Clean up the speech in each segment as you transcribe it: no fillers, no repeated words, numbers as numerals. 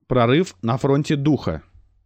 Прорыв на фронте духа.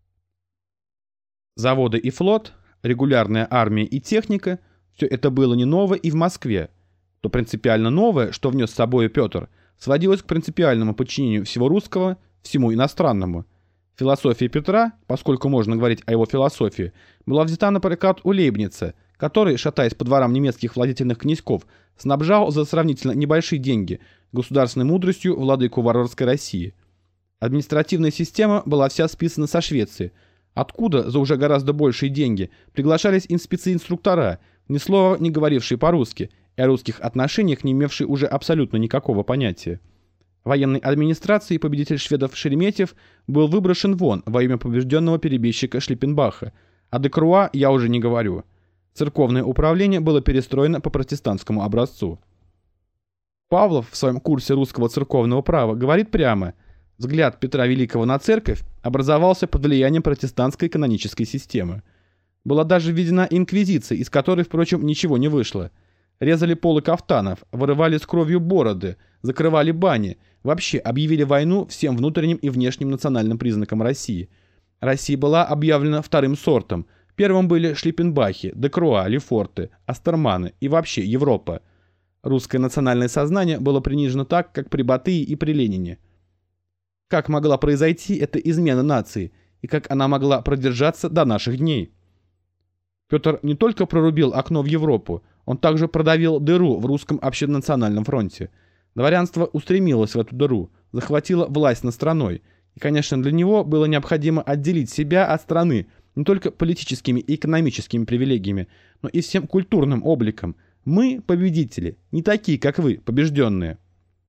Заводы и флот, регулярная армия и техника – все это было не ново и в Москве. То принципиально новое, что внес с собой Петр, сводилось к принципиальному подчинению всего русского всему иностранному. Философия Петра, поскольку можно говорить о его философии, была взята на прокат у Лейбница, который, шатаясь по дворам немецких владетельных князьков, снабжал за сравнительно небольшие деньги государственной мудростью владыку варварской России. Административная система была вся списана со Швеции, откуда за уже гораздо большие деньги приглашались инспеции-инструктора, ни слова не говорившие по-русски, и о русских отношениях не имевшие уже абсолютно никакого понятия. Военной администрации победитель шведов Шереметьев был выброшен вон во имя побежденного перебежчика Шлиппенбаха, а де Круа я уже не говорю. Церковное управление было перестроено по протестантскому образцу. Павлов в своем курсе русского церковного права говорит прямо: взгляд Петра Великого на церковь образовался под влиянием протестантской канонической системы. Была даже введена инквизиция, из которой, впрочем, ничего не вышло. Резали полы кафтанов, вырывали с кровью бороды, закрывали бани, вообще объявили войну всем внутренним и внешним национальным признакам России. Россия была объявлена вторым сортом. Первым были Шлиппенбахи, де Круа, Лефорты, Астерманы и вообще Европа. Русское национальное сознание было принижено так, как при Батыя и при Ленине. Как могла произойти эта измена нации, и как она могла продержаться до наших дней? Петр не только прорубил окно в Европу, он также продавил дыру в русском общенациональном фронте. Дворянство устремилось в эту дыру, захватило власть над страной, и, конечно, для него было необходимо отделить себя от страны не только политическими и экономическими привилегиями, но и всем культурным обликом. Мы, победители, не такие, как вы, побежденные.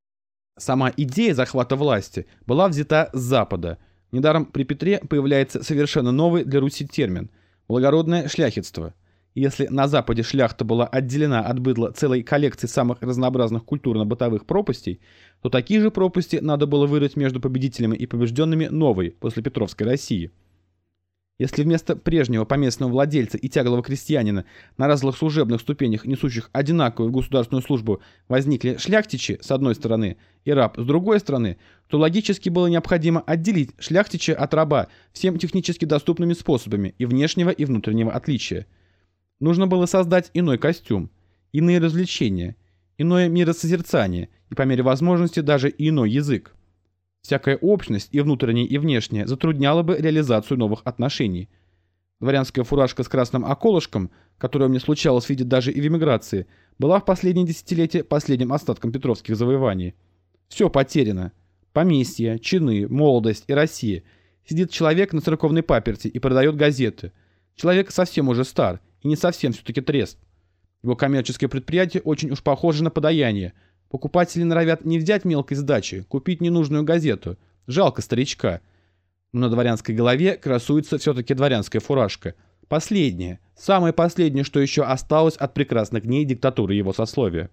Сама идея захвата власти была взята с Запада. Недаром при Петре появляется совершенно новый для Руси термин – благородное шляхетство. Если на Западе шляхта была отделена от быдла целой коллекции самых разнообразных культурно-бытовых пропастей, то такие же пропасти надо было вырыть между победителями и побежденными новой, после Петровской России. Если вместо прежнего поместного владельца и тяглого крестьянина на разных служебных ступенях, несущих одинаковую государственную службу, возникли шляхтичи с одной стороны и раб с другой стороны, то логически было необходимо отделить шляхтича от раба всем технически доступными способами и внешнего, и внутреннего отличия. Нужно было создать иной костюм, иные развлечения, иное миросозерцание и, по мере возможности, даже иной язык. Всякая общность, и внутренняя, и внешняя, затрудняла бы реализацию новых отношений. Дворянская фуражка с красным околышком, которую мне случалось видеть даже и в эмиграции, была в последние десятилетия последним остатком петровских завоеваний. Все потеряно. Поместья, чины, молодость и Россия. Сидит человек на церковной паперти и продает газеты. Человек совсем уже стар, и не совсем все-таки трест. Его коммерческое предприятие очень уж похоже на подаяние. Покупатели норовят не взять мелкой сдачи, купить ненужную газету. Жалко старичка. Но на дворянской голове красуется все-таки дворянская фуражка. Последнее, самое последнее, что еще осталось от прекрасных дней диктатуры его сословия.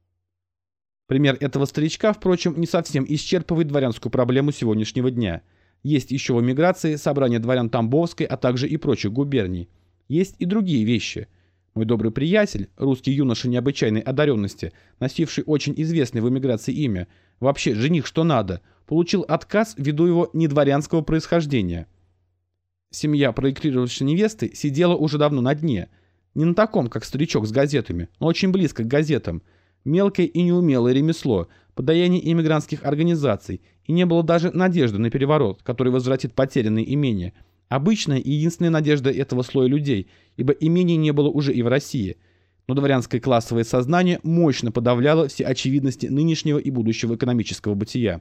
Пример этого старичка, впрочем, не совсем исчерпывает дворянскую проблему сегодняшнего дня. Есть еще в эмиграции собрание дворян Тамбовской, а также и прочих губерний. Есть и другие вещи. Мой добрый приятель, русский юноша необычайной одаренности, носивший очень известное в эмиграции имя, вообще жених что надо, получил отказ ввиду его недворянского происхождения. Семья проектировавшей невесты сидела уже давно на дне. Не на таком, как старичок с газетами, но очень близко к газетам. Мелкое и неумелое ремесло, подаяние иммигрантских организаций, и не было даже надежды на переворот, который возвратит потерянные имения. Обычная и единственная надежда этого слоя людей, ибо имений не было уже и в России. Но дворянское классовое сознание мощно подавляло все очевидности нынешнего и будущего экономического бытия.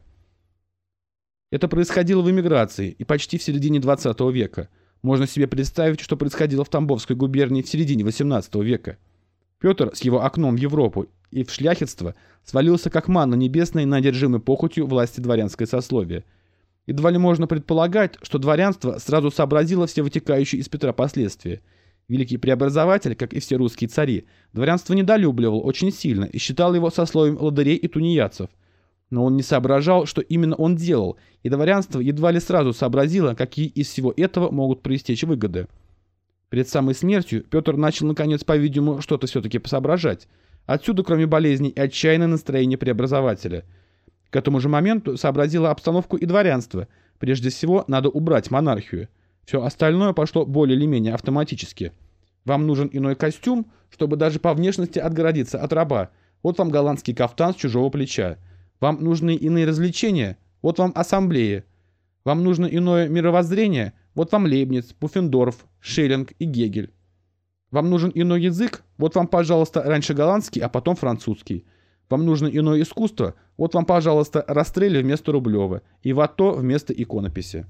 Это происходило в эмиграции и почти в середине 20 века. Можно себе представить, что происходило в Тамбовской губернии в середине 18 века. Петр с его окном в Европу и в шляхетство свалился как манна небесная на одержимой похотью власти дворянское сословие. Едва ли можно предполагать, что дворянство сразу сообразило все вытекающие из Петра последствия. Великий преобразователь, как и все русские цари, дворянство недолюбливал очень сильно и считал его сословием лодырей и тунеядцев. Но он не соображал, что именно он делал, и дворянство едва ли сразу сообразило, какие из всего этого могут проистечь выгоды. Перед самой смертью Петр начал, наконец, по-видимому, что-то все-таки соображать. Отсюда, кроме болезней, и отчаянное настроение преобразователя. К этому же моменту сообразило обстановку и дворянство, Прежде всего, надо убрать монархию. Все остальное пошло более или менее автоматически. Вам нужен иной костюм, чтобы даже по внешности отгородиться от раба. Вот вам голландский кафтан с чужого плеча. Вам нужны иные развлечения? Вот вам ассамблея. Вам нужно иное мировоззрение? Вот вам Лейбниц, Пуффендорф, Шеллинг и Гегель. Вам нужен иной язык? Вот вам, пожалуйста, раньше голландский, а потом французский. Вам нужно иное искусство? Вот вам, пожалуйста, Растрелли вместо Рублева и Ватто вместо иконописи.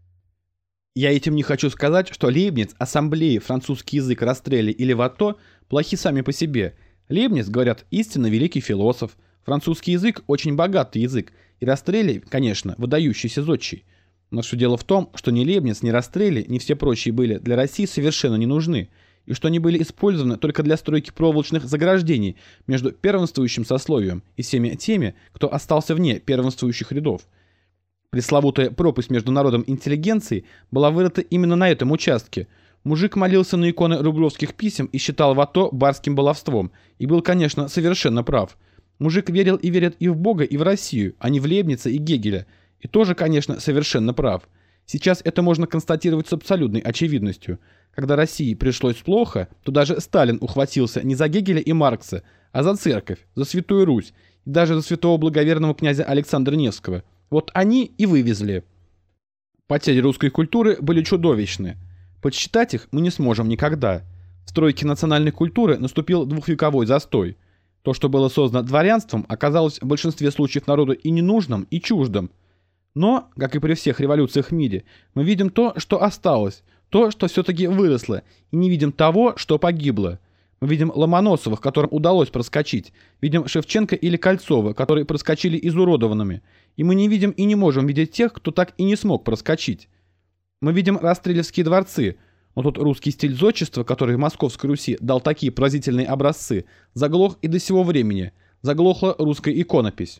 Я этим не хочу сказать, что Лейбниц, ассамблеи, французский язык, Растрелли или Ватто плохи сами по себе. Лейбниц, говорят, истинно великий философ. Французский язык очень богатый язык. И Растрелли, конечно, выдающийся зодчий. Но все дело в том, что ни Лейбниц, ни Растрелли, ни все прочие были для России совершенно не нужны, и что они были использованы только для стройки проволочных заграждений между первенствующим сословием и всеми теми, кто остался вне первенствующих рядов. Пресловутая пропасть между народом и интеллигенцией была вырыта именно на этом участке. Мужик молился на иконы рублевских писем и считал Ватто барским баловством, и был, конечно, совершенно прав. Мужик верил и верит и в Бога, и в Россию, а не в Лейбница и Гегеля, и тоже, конечно, совершенно прав. Сейчас это можно констатировать с абсолютной очевидностью. Когда России пришлось плохо, то даже Сталин ухватился не за Гегеля и Маркса, а за церковь, за Святую Русь, и даже за святого благоверного князя Александра Невского. Вот они и вывезли. Потери русской культуры были чудовищны. Подсчитать их мы не сможем никогда. В стройке национальной культуры наступил двухвековой застой. То, что было создано дворянством, оказалось в большинстве случаев народу и ненужным, и чуждым. Но, как и при всех революциях в мире, мы видим то, что осталось, то, что все-таки выросло, и не видим того, что погибло. Мы видим Ломоносовых, которым удалось проскочить, видим Шевченко или Кольцова, которые проскочили изуродованными, и мы не видим и не можем видеть тех, кто так и не смог проскочить. Мы видим расстрелевские дворцы, но тут русский стиль зодчества, который в Московской Руси дал такие поразительные образцы, заглох и до сего времени, заглохла русская иконопись.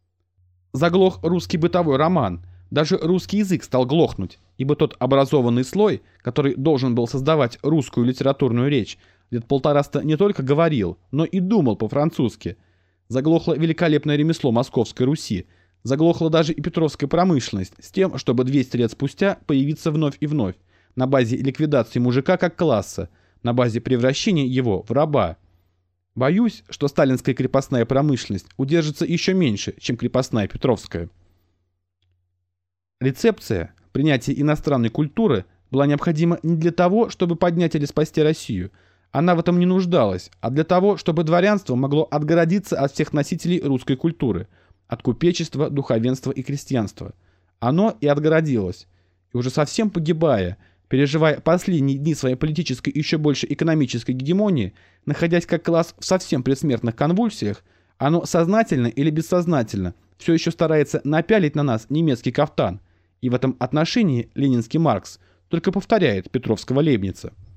Заглох русский бытовой роман. Даже русский язык стал глохнуть, ибо тот образованный слой, который должен был создавать русскую литературную речь, лет полтораста не только говорил, но и думал по-французски. Заглохло великолепное ремесло Московской Руси, заглохла даже и петровская промышленность с тем, чтобы 200 лет спустя появиться вновь и вновь, на базе ликвидации мужика как класса, на базе превращения его в раба. Боюсь, что сталинская крепостная промышленность удержится еще меньше, чем крепостная петровская. Рецепция, принятие иностранной культуры была необходима не для того, чтобы поднять или спасти Россию. Она в этом не нуждалась, а для того, чтобы дворянство могло отгородиться от всех носителей русской культуры, от купечества, духовенства и крестьянства. Оно и отгородилось. И уже совсем погибая, переживая последние дни своей политической и еще больше экономической гегемонии, находясь как класс в совсем предсмертных конвульсиях, оно сознательно или бессознательно все еще старается напялить на нас немецкий кафтан, и в этом отношении ленинский Маркс только повторяет петровского Лейбница.